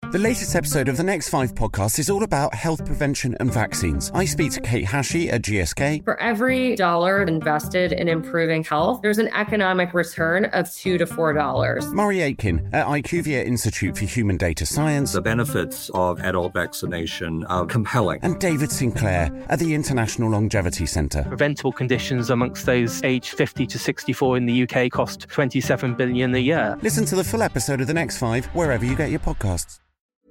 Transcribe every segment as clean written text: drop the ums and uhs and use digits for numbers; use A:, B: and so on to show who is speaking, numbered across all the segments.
A: The latest episode of the Next 5 podcast is all about health prevention and vaccines. I speak to Kate Hashey at GSK.
B: For every dollar invested in improving health, there's an economic return of $2 to $4.
A: Murray Aitken at IQVIA Institute for Human Data Science.
C: The benefits of adult vaccination are compelling.
A: And David Sinclair at the International Longevity Centre.
D: Preventable conditions amongst those aged 50 to 64 in the UK cost $27 billion a year.
A: Listen to the full episode of the Next 5 wherever you get your podcasts.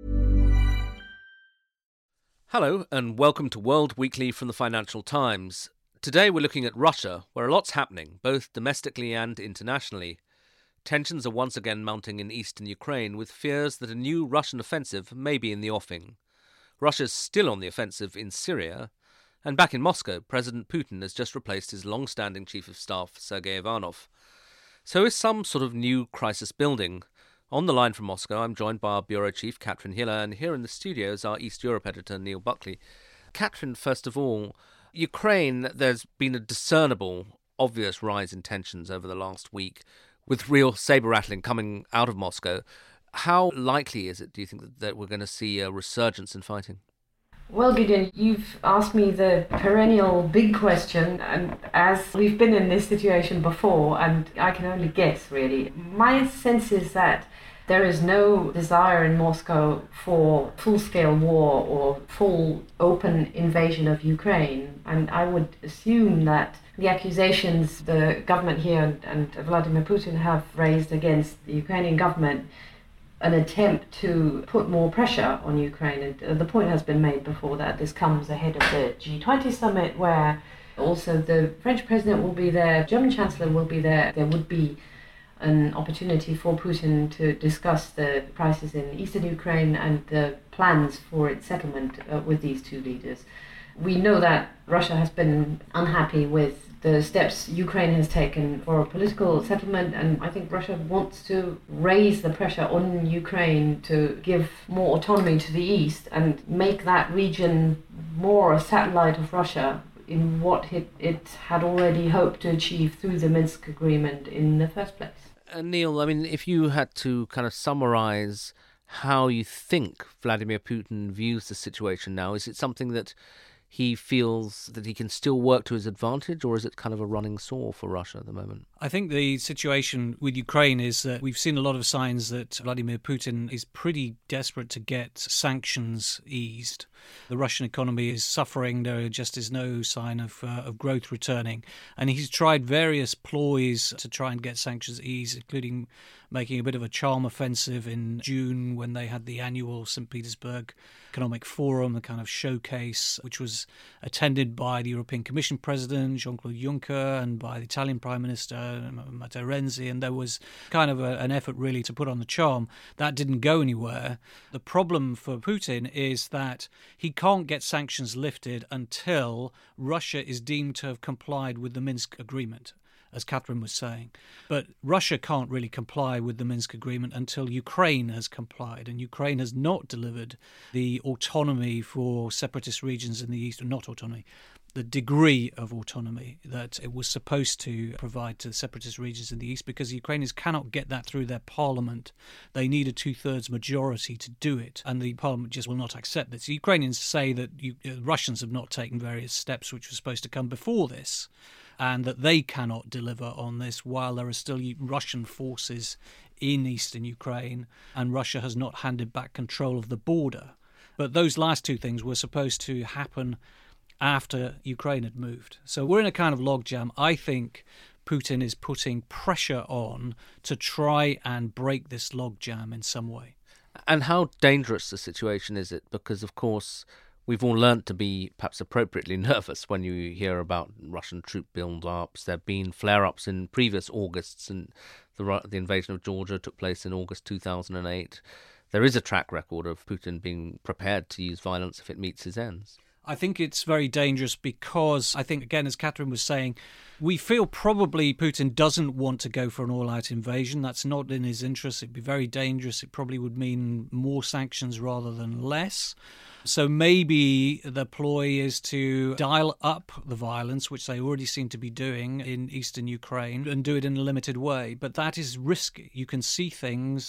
E: Hello and welcome to World Weekly from the Financial Times. Today we're looking at Russia, where a lot's happening, both domestically and internationally. Tensions are once again mounting in eastern Ukraine, with fears that a new Russian offensive may be in the offing. Russia's still on the offensive in Syria, and back in Moscow, President Putin has just replaced his long-standing Chief of Staff, Sergei Ivanov. So is some sort of new crisis building? On the line from Moscow, I'm joined by our bureau chief, Katherine Hiller, and here in the studios, our East Europe editor, Neil Buckley. Katherine, first of all, Ukraine, there's been a discernible, obvious rise in tensions over the last week, with real saber-rattling coming out of Moscow. How likely is it, do you think, that we're going to see a resurgence in fighting?
F: Well, Gideon, you've asked me the perennial big question, and as we've been in this situation before, and I can only guess, really. My sense is that there is no desire in Moscow for full-scale war or full open invasion of Ukraine, and I would assume that the accusations the government here and Vladimir Putin have raised against the Ukrainian government, an attempt to put more pressure on Ukraine. And the point has been made before that this comes ahead of the G20 summit, where also the French president will be there, German chancellor will be there. There would be an opportunity for Putin to discuss the crisis in eastern Ukraine and the plans for its settlement with these two leaders. We know that Russia has been unhappy with the steps Ukraine has taken for a political settlement, and I think Russia wants to raise the pressure on Ukraine to give more autonomy to the east and make that region more a satellite of Russia in what it had already hoped to achieve through the Minsk agreement in the first place.
E: Neil, I mean, if you had to kind of summarise how you think Vladimir Putin views the situation now, is it something that he feels that he can still work to his advantage, or is it kind of a running sore for Russia at the moment?
G: I think the situation with Ukraine is that we've seen a lot of signs that Vladimir Putin is pretty desperate to get sanctions eased. The Russian economy is suffering. There just is no sign of growth returning. And he's tried various ploys to try and get sanctions eased, including making a bit of a charm offensive in June when they had the annual St. Petersburg Economic Forum, the kind of showcase, which was attended by the European Commission President, Jean-Claude Juncker, and by the Italian Prime Minister, Matteo Renzi, and there was kind of an effort really to put on the charm. That didn't go anywhere. The problem for Putin is that he can't get sanctions lifted until Russia is deemed to have complied with the Minsk agreement, as Katherine was saying. But Russia can't really comply with the Minsk agreement until Ukraine has complied, and Ukraine has not delivered the autonomy for separatist regions in the east, or not autonomy, the degree of autonomy that it was supposed to provide to the separatist regions in the east, because the Ukrainians cannot get that through their parliament. They need a two-thirds majority to do it, and the parliament just will not accept this. The Ukrainians say that Russians have not taken various steps which were supposed to come before this, and that they cannot deliver on this while there are still Russian forces in eastern Ukraine, and Russia has not handed back control of the border. But those last two things were supposed to happen after Ukraine had moved. So we're in a kind of logjam. I think Putin is putting pressure on to try and break this logjam in some way.
E: And how dangerous the situation is it? Because, of course, we've all learnt to be perhaps appropriately nervous when you hear about Russian troop build-ups. There have been flare-ups in previous Augusts, and the invasion of Georgia took place in August 2008. There is a track record of Putin being prepared to use violence if it meets his ends.
G: I think it's very dangerous because I think, again, as Katherine was saying, we feel probably Putin doesn't want to go for an all-out invasion. That's not in his interest. It'd be very dangerous. It probably would mean more sanctions rather than less. So maybe the ploy is to dial up the violence, which they already seem to be doing in eastern Ukraine, and do it in a limited way. But that is risky. You can see things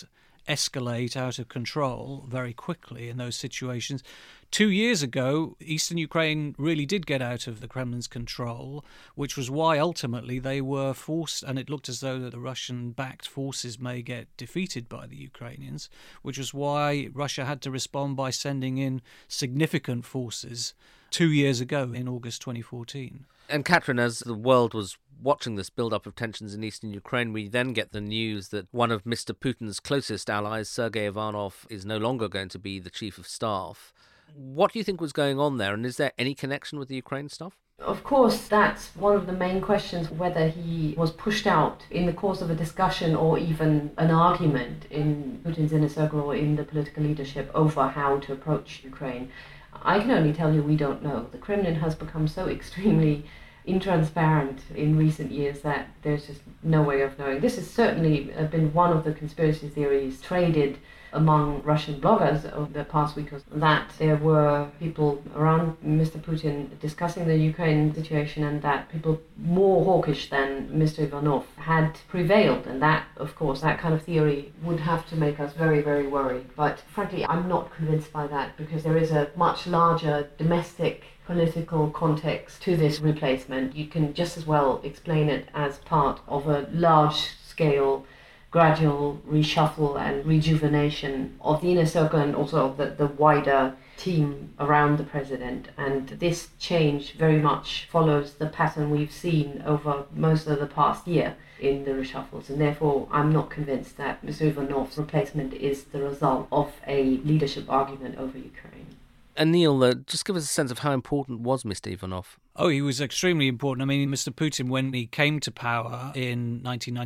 G: escalate out of control very quickly in those situations. 2 years ago, eastern Ukraine really did get out of the Kremlin's control, which was why ultimately they were forced, and it looked as though that the Russian-backed forces may get defeated by the Ukrainians, which was why Russia had to respond by sending in significant forces 2 years ago in August 2014.
E: And Katrin, as the world was watching this build-up of tensions in eastern Ukraine, we then get the news that one of Mr. Putin's closest allies, Sergei Ivanov, is no longer going to be the chief of staff. What do you think was going on there, and is there any connection with the Ukraine stuff?
F: Of course, that's one of the main questions, whether he was pushed out in the course of a discussion or even an argument in Putin's inner circle or in the political leadership over how to approach Ukraine. I can only tell you we don't know. The Kremlin has become so extremely intransparent in recent years that there's just no way of knowing. This has certainly been one of the conspiracy theories traded among Russian bloggers over the past week, that there were people around Mr. Putin discussing the Ukraine situation, and that people more hawkish than Mr. Ivanov had prevailed. And that, of course, that kind of theory would have to make us very, very worried. But frankly, I'm not convinced by that, because there is a much larger domestic political context to this replacement. You can just as well explain it as part of a large-scale gradual reshuffle and rejuvenation of the inner circle and also of the wider team around the president. And this change very much follows the pattern we've seen over most of the past year in the reshuffles. And therefore, I'm not convinced that Mr. Ivanov's replacement is the result of a leadership argument over Ukraine.
E: And Neil, just give us a sense of how important was Mr. Ivanov?
G: Oh, he was extremely important. I mean, Mr. Putin, when he came to power in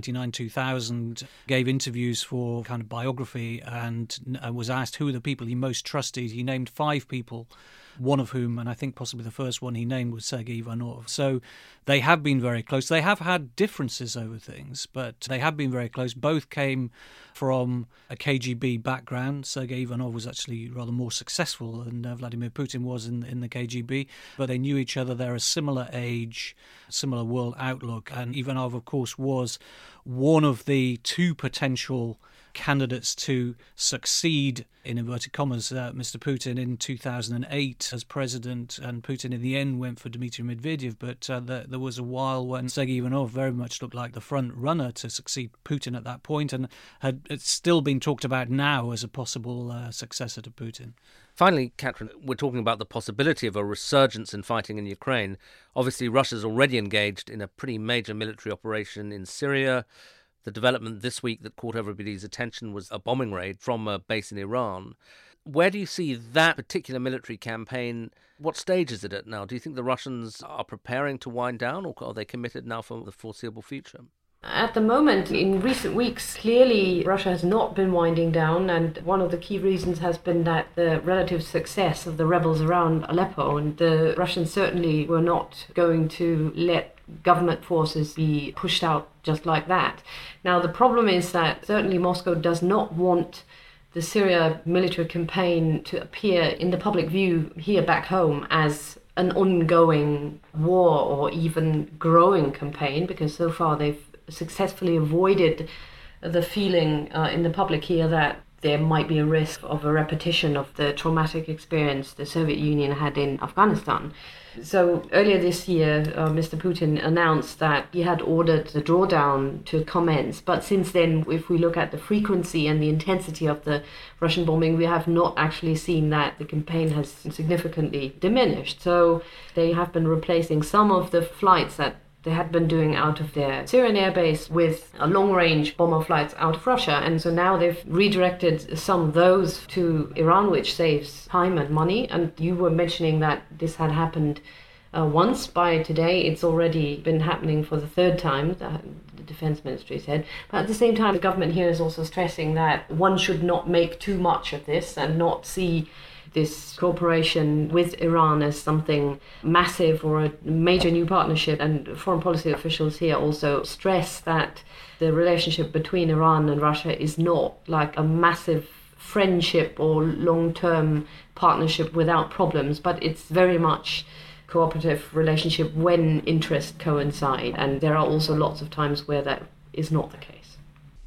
G: 1999-2000, gave interviews for kind of biography and was asked who are the people he most trusted. He named 5 people, one of whom, and I think possibly the first one he named, was Sergei Ivanov. So they have been very close. They have had differences over things, but they have been very close. Both came from a KGB background. Sergei Ivanov was actually rather more successful than Vladimir Putin was in the KGB, but they knew each other. They're a similar age, similar world outlook, and Ivanov, of course, was one of the 2 potential candidates to succeed, in inverted commas, Mr. Putin in 2008 as president, and Putin in the end went for Dmitry Medvedev, but there was a while when Sergei Ivanov very much looked like the front runner to succeed Putin at that point, and it's still been talked about now as a possible successor to Putin.
E: Finally, Katrin, we're talking about the possibility of a resurgence in fighting in Ukraine. Obviously, Russia's already engaged in a pretty major military operation in Syria. The development this week that caught everybody's attention was a bombing raid from a base in Iran. Where do you see that particular military campaign? What stage is it at now? Do you think the Russians are preparing to wind down, or are they committed now for the foreseeable future?
F: At the moment, in recent weeks, clearly Russia has not been winding down, and one of the key reasons has been that the relative success of the rebels around Aleppo, and the Russians certainly were not going to let government forces be pushed out just like that. Now, the problem is that certainly Moscow does not want the Syria military campaign to appear in the public view here back home as an ongoing war or even growing campaign, because so far they've successfully avoided the feeling in the public here that there might be a risk of a repetition of the traumatic experience the Soviet Union had in Afghanistan. So earlier this year, Mr. Putin announced that he had ordered the drawdown to commence. But since then, if we look at the frequency and the intensity of the Russian bombing, we have not actually seen that the campaign has significantly diminished. So they have been replacing some of the flights that they had been doing out of their Syrian airbase with long-range bomber flights out of Russia. And so now they've redirected some of those to Iran, which saves time and money. And you were mentioning that this had happened once. By today, it's already been happening for the 3rd time, the Defense Ministry said. But at the same time, the government here is also stressing that one should not make too much of this and not see this cooperation with Iran as something massive or a major new partnership. And foreign policy officials here also stress that the relationship between Iran and Russia is not like a massive friendship or long-term partnership without problems, but it's very much cooperative relationship when interests coincide. And there are also lots of times where that is not the case.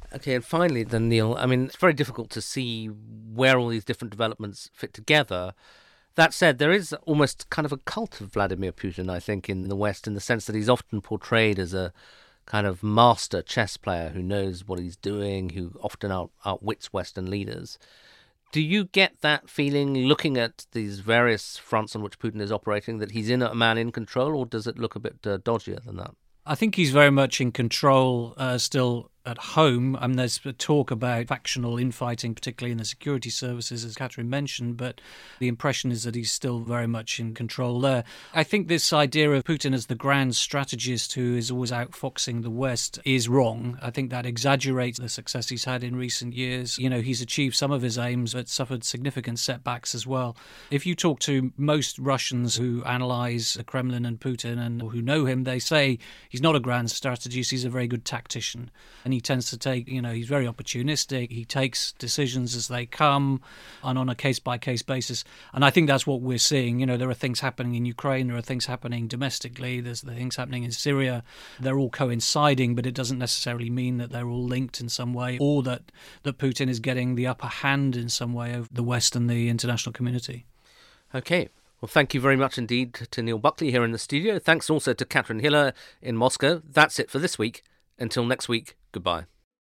E: Okay, and finally then, Neil, I mean, it's very difficult to see where all these different developments fit together. That said, there is almost kind of a cult of Vladimir Putin, I think, in the West, in the sense that he's often portrayed as a kind of master chess player who knows what he's doing, who often outwits Western leaders. Do you get that feeling, looking at these various fronts on which Putin is operating, that he's a man in control, or does it look a bit dodgier than that?
G: I think he's very much in control still at home. I mean, there's talk about factional infighting, particularly in the security services, as Catherine mentioned, but the impression is that he's still very much in control there. I think this idea of Putin as the grand strategist who is always outfoxing the West is wrong. I think that exaggerates the success he's had in recent years. You know, he's achieved some of his aims, but suffered significant setbacks as well. If you talk to most Russians who analyse the Kremlin and Putin and who know him, they say he's not a grand strategist, he's a very good tactician. And he tends to take, he's very opportunistic. He takes decisions as they come and on a case-by-case basis. And I think that's what we're seeing. There are things happening in Ukraine. There are things happening domestically. There's the things happening in Syria. They're all coinciding, but it doesn't necessarily mean that they're all linked in some way or that Putin is getting the upper hand in some way of the West and the international community.
E: Okay. Well, thank you very much indeed to Neil Buckley here in the studio. Thanks also to Catherine Hiller in Moscow. That's it for this week. Until next week, goodbye.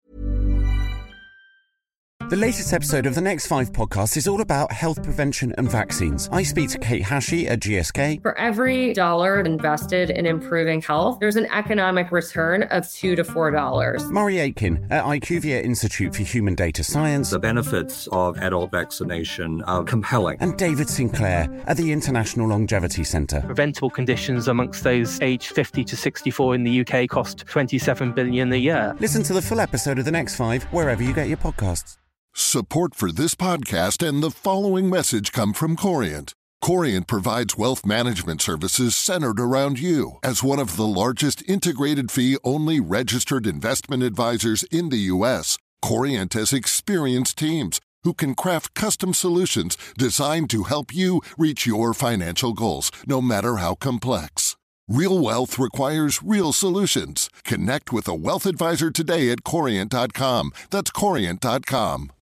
A: The latest episode of the Next 5 podcast is all about health prevention and vaccines. I speak to Kate Hashey at GSK.
B: For every dollar invested in improving health, there's an economic return of $2 to $4.
A: Murray Aitken at IQVIA Institute for Human Data Science.
C: The benefits of adult vaccination are compelling.
A: And David Sinclair at the International Longevity Centre.
D: Preventable conditions amongst those aged 50 to 64 in the UK cost $27 billion a year.
A: Listen to the full episode of The Next 5 wherever you get your podcasts.
H: Support for this podcast and the following message come from Corient. Corient provides wealth management services centered around you. As one of the largest integrated fee-only registered investment advisors in the U.S., Corient has experienced teams who can craft custom solutions designed to help you reach your financial goals, no matter how complex. Real wealth requires real solutions. Connect with a wealth advisor today at Corient.com. That's Corient.com.